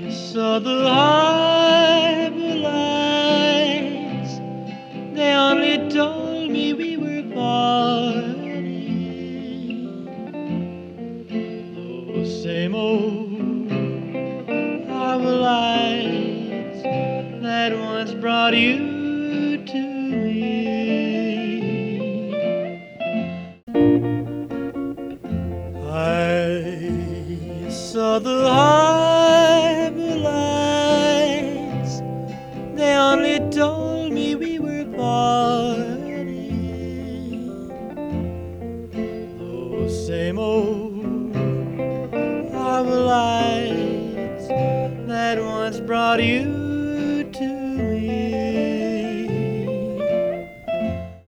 saw the harbor lights. They only told me we were parting. Those same old harbor lights that once brought you to me. I saw the harbor lights. They only told me we were parting. Those same old harbor lights that once brought you